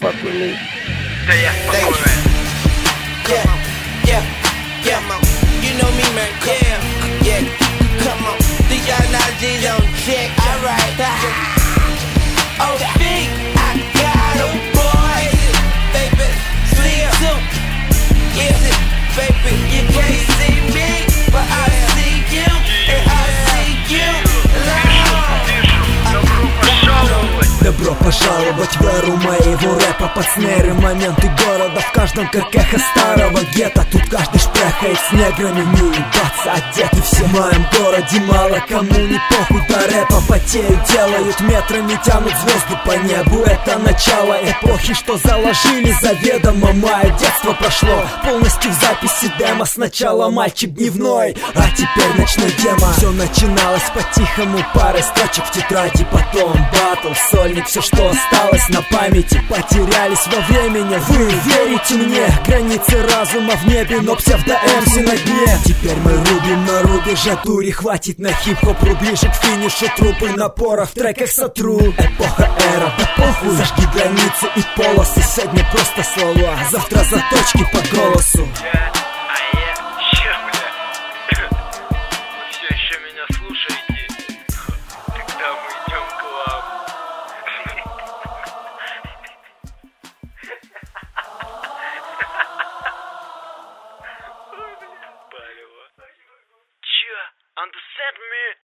спокойный. Да я спокойный. You know me, man. Yeah. Come on. The young Nazis on check. Alright. Oh, big. I got a boy. Baby, slim. Yeah, baby. You can't see me, but I see you. And I see you. Добро пожаловать в эру моего рэпа. Под снейры моменты города в каждом, как эхо старого гетто. Тут каждый шпрехает с неграми, не ебаться одеты все. В моем городе мало кому не похуй до рэпа. Потеют, делают метрами, тянут звезды по небу. Это начало эпохи, что заложили заведомо. Мое детство прошло полностью в записи демо. Сначала мальчик дневной, а теперь ночной демо. Все начиналось по-тихому, парой строчек в тетради. Потом батл, сольник, все, что осталось на памяти. Потерялись во времени, вы верите мне? Границы разума в небе, но псевдо-МС на дне. Теперь мы рубим на рубеже дури. Хватит на хип-хоп, ближе к финишу. Трупы напора в треках сотру. Эпоха, эра, да похуй. Зажги границы и полосы. Сегодня просто слова, завтра заточки по голосу.